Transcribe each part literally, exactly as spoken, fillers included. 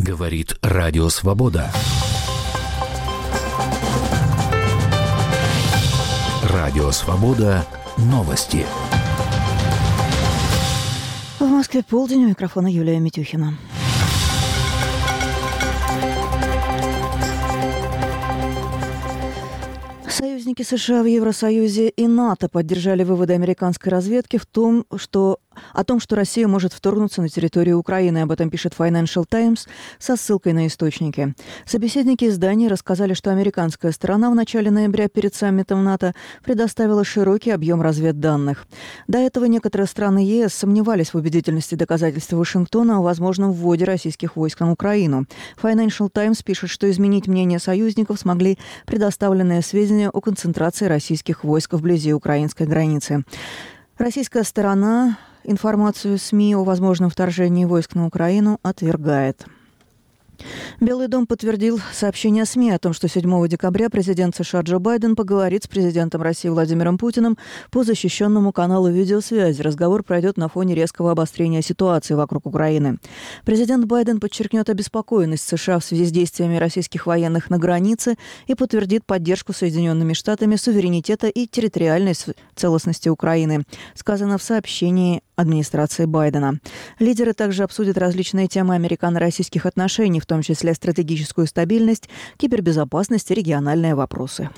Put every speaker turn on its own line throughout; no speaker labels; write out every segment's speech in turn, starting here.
Говорит Радио Свобода. Радио Свобода. Новости.
В Москве полдень, у микрофона Юлия Митюхина. Союзники США в Евросоюзе и НАТО поддержали выводы американской разведки в том, что, о том, что Россия может вторгнуться на территорию Украины. Об этом пишет Financial Times со ссылкой на источники. Собеседники издания рассказали, что американская сторона в начале ноября перед саммитом НАТО предоставила широкий объем разведданных. До этого некоторые страны ЕС сомневались в убедительности доказательств Вашингтона о возможном вводе российских войск на Украину. Financial Times пишет, что изменить мнение союзников смогли предоставленные сведения о концентрации российских войск вблизи украинской границы. Российская сторона информацию СМИ о возможном вторжении войск на Украину отвергает. Белый дом подтвердил сообщение СМИ о том, что седьмого декабря президент США Джо Байден поговорит с президентом России Владимиром Путиным по защищенному каналу видеосвязи. Разговор пройдет на фоне резкого обострения ситуации вокруг Украины. Президент Байден подчеркнет обеспокоенность США в связи с действиями российских военных на границе и подтвердит поддержку Соединенными Штатами суверенитета и территориальной целостности Украины, сказано в сообщении администрации Байдена. Лидеры также обсудят различные темы американо-российских отношений, в том числе стратегическую стабильность, кибербезопасность и региональные вопросы.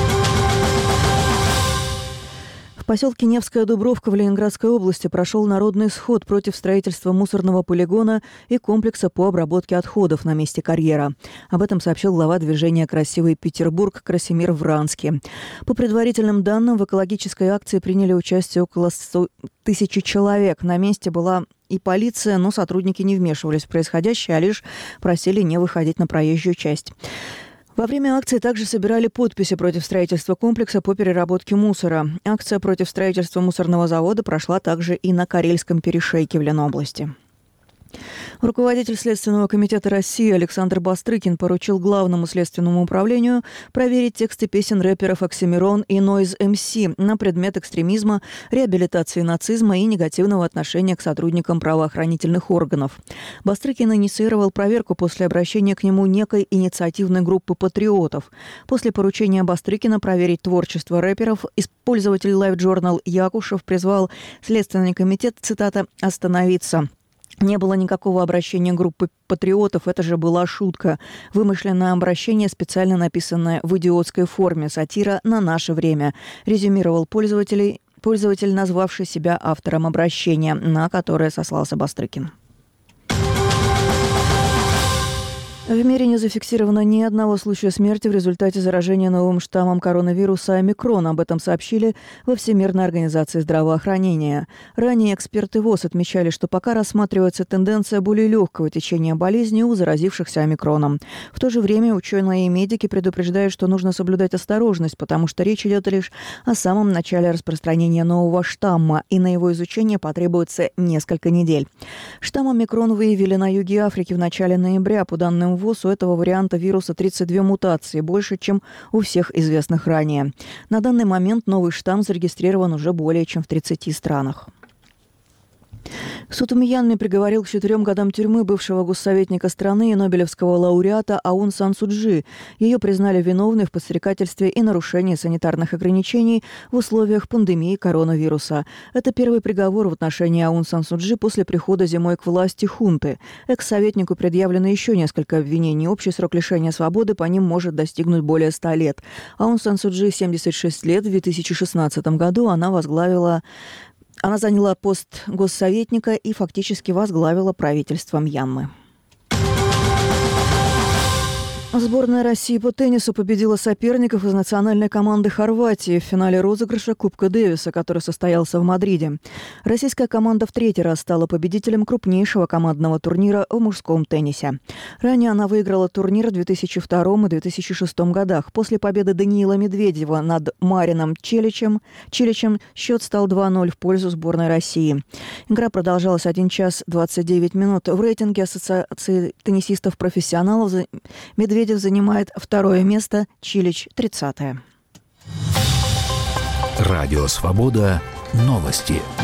В поселке Невская Дубровка в Ленинградской области прошел народный сход против строительства мусорного полигона и комплекса по обработке отходов на месте карьера. Об этом сообщил глава движения «Красивый Петербург» Красимир Вранский. По предварительным данным, в экологической акции приняли участие около тысячи человек. На месте была и полиция, но сотрудники не вмешивались в происходящее, а лишь просили не выходить на проезжую часть. Во время акции также собирали подписи против строительства комплекса по переработке мусора. Акция против строительства мусорного завода прошла также и на Карельском перешейке в Ленобласти. Руководитель Следственного комитета России Александр Бастрыкин поручил Главному следственному управлению проверить тексты песен рэперов Оксимирон и Noise эм си на предмет экстремизма, реабилитации нацизма и негативного отношения к сотрудникам правоохранительных органов. Бастрыкин инициировал проверку после обращения к нему некой инициативной группы патриотов. После поручения Бастрыкина проверить творчество рэперов пользователь Live Journal Якушев призвал Следственный комитет, цитата, «остановиться». Не было никакого обращения группы патриотов, это же была шутка. Вымышленное обращение, специально написанное в идиотской форме, сатира на наше время, резюмировал пользователь, пользователь, назвавший себя автором обращения, на которое сослался Бастрыкин. В мире не зафиксировано ни одного случая смерти в результате заражения новым штаммом коронавируса омикрон. Об этом сообщили во Всемирной организации здравоохранения. Ранее эксперты ВОЗ отмечали, что пока рассматривается тенденция более легкого течения болезни у заразившихся омикроном. В то же время ученые и медики предупреждают, что нужно соблюдать осторожность, потому что речь идет лишь о самом начале распространения нового штамма, и на его изучение потребуется несколько недель. Штамм омикрон выявили на юге Африки в начале ноября. По данным ВОЗ, у этого варианта вируса тридцать две мутации, больше, чем у всех известных ранее. На данный момент новый штамм зарегистрирован уже более чем в тридцати странах. Суд в Мьянме приговорил к четырем годам тюрьмы бывшего госсоветника страны и нобелевского лауреата Аун Сан Су Чжи. Ее признали виновной в подстрекательстве и нарушении санитарных ограничений в условиях пандемии коронавируса. Это первый приговор в отношении Аун Сан Су Чжи после прихода зимой к власти хунты. Экс-советнику предъявлено еще несколько обвинений. Общий срок лишения свободы по ним может достигнуть более ста лет. Аун Сан Су Чжи семьдесят шесть лет. В две тысячи шестнадцатом году она возглавила Она заняла пост госсоветника и фактически возглавила правительство Мьянмы. Сборная России по теннису победила соперников из национальной команды Хорватии в финале розыгрыша Кубка Дэвиса, который состоялся в Мадриде. Российская команда в третий раз стала победителем крупнейшего командного турнира в мужском теннисе. Ранее она выиграла турнир в две тысячи втором и две тысячи шестом годах. После победы Даниила Медведева над Марином Чиличем, Чиличем счет стал два ноль в пользу сборной России. Игра продолжалась один час двадцать девять минут. В рейтинге Ассоциации теннисистов-профессионалов Медведев занимает второе место, Чилич – тридцатое.
Радио «Свобода». Новости.